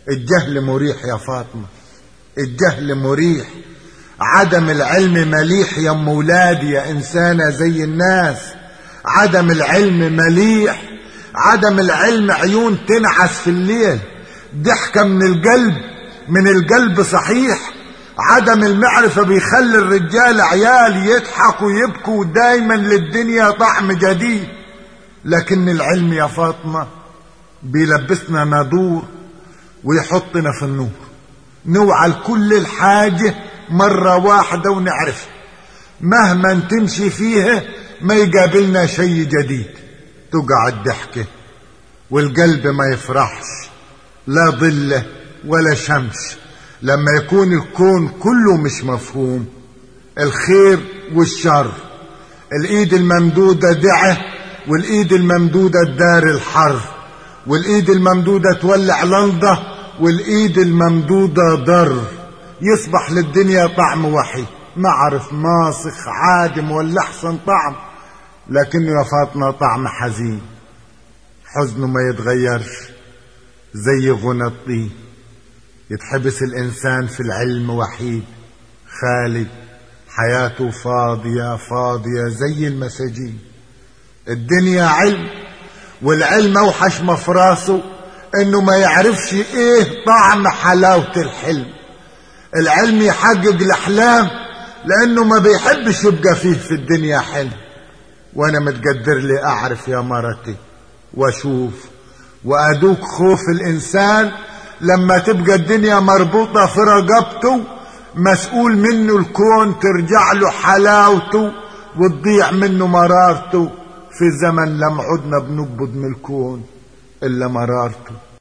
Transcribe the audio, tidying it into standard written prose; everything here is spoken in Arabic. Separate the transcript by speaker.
Speaker 1: الجهل مريح يا فاطمة، الجهل مريح. عدم العلم مليح يا ام ولادي يا إنسانة زي الناس. عدم العلم مليح. عدم العلم عيون تنعس في الليل، ضحكة من القلب صحيح. عدم المعرفة بيخلي الرجال عيال يضحكوا ويبكوا دايما للدنيا طعم جديد. لكن العلم يا فاطمة بيلبسنا نادور ويحطنا في النور، نوعى كل الحاجة مرة واحدة ونعرف مهما تمشي فيها ما يقابلنا شيء جديد. تقع الضحكة والقلب ما يفرحش، لا ظل ولا شمس، لما يكون الكون كله مش مفهوم. الخير والشر، الايد الممدودة دعه والايد الممدودة تدار الحر، والايد الممدودة تولع لنضة والايد الممدودة ضر. يصبح للدنيا طعم وحي، ما عرف ماسخ عادم ولا احسن طعم، لكنه يا فاطمة طعم حزين. حزنه ما يتغيرش زي غنى الطين. يتحبس الانسان في العلم وحيد خالد، حياته فاضية فاضية زي المساجين. الدنيا علم، والعلم اوحش ما في راسه انه ما يعرفش ايه طعم حلاوة الحلم. العلم يحقق الاحلام لانه ما بيحبش يبقى فيه في الدنيا حلم. وانا متقدر لي اعرف يا مرتي واشوف وادوك خوف الانسان لما تبقى الدنيا مربوطة في رقبته، مسؤول منه الكون، ترجع له حلاوته وتضيع منه مرارته. في زمن لم عدنا بنقبض من الكون إلا مرارته.